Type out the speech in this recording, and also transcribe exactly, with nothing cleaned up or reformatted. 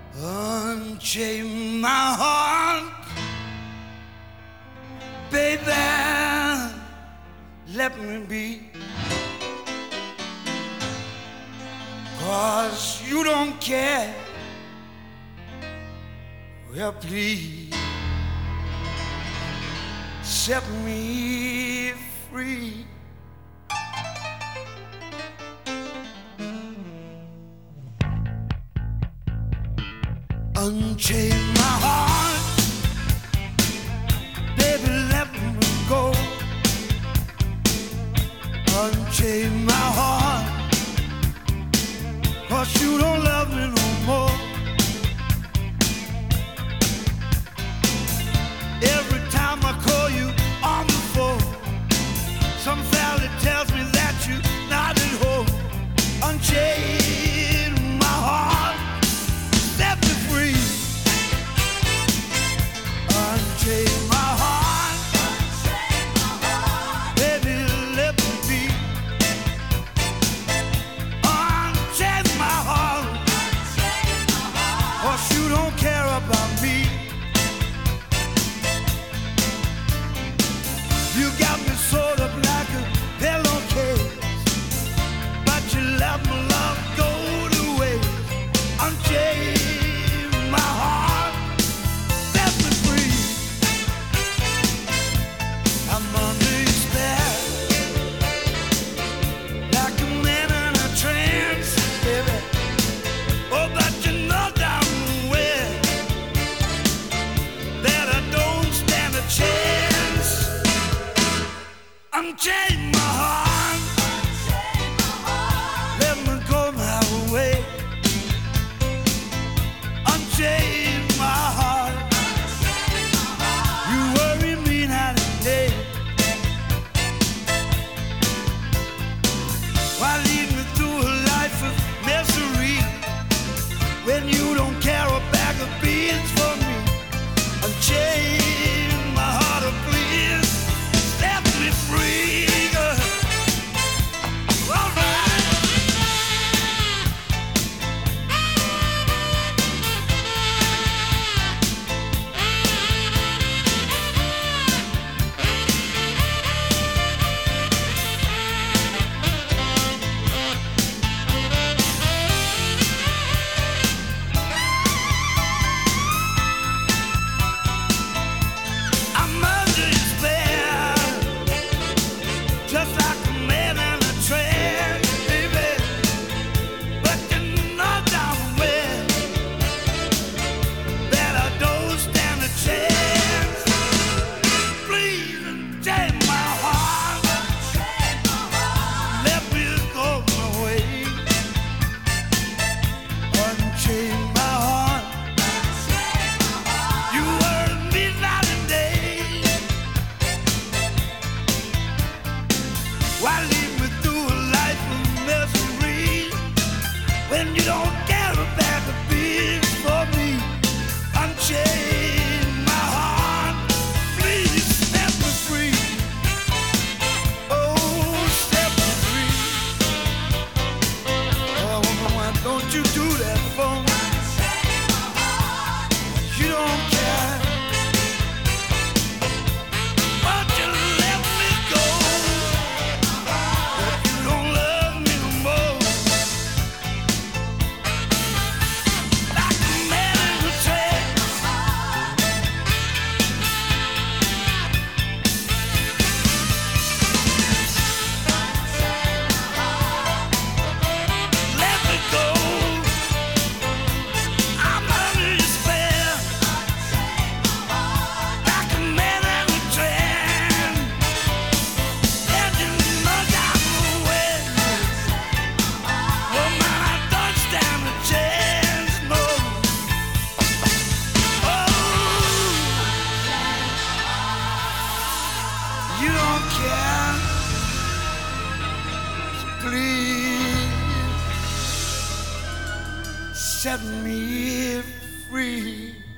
Unchain my heart, baby, let me be. 'Cause you don't care. Well, please set me free. Unchain my heart, baby, let me go. Unchain my heart, 'cause you don't love me no more. Every time I call you on the phone, some fella tells me that you're not at home. Unchain my heart, set me free. Unchain my heart, baby, let me be. Unchain my heart, 'cause you don't care about me. You got me sort of like a pillowcase, but you let my love go to waste. Unchain my heart, set me free. I'm under your spell, like a man in a trance, baby. Oh, but you know damn well that I don't stand a chance. Unchain my heart, let me go my way. Unchain my heart, you worry me night and day. Why lead me through a life of misery when you don't care a bag of beans for me? Unchain my heart, oh please, set me free. All right. I'm under your spell, just like a man in a trance, baby. But you know damn well that I don't stand a chance. Please unchain my heart, let me go my way. Unchain my heart, you worry me night and day. Why lead me through a life of misery when you don't care a bag of beans for me? Unchain my heart, please set me free. Oh, set me free. Oh, woman, why don't you do that for me? You don't care. Won't you let me go? If you don't love me no more, like a man in a trance. Let me go. I'm under your spell, like a man in a trance. And you know damn well, oh man, I don't stand a chance, no. Oh, you don't care, so please set me free.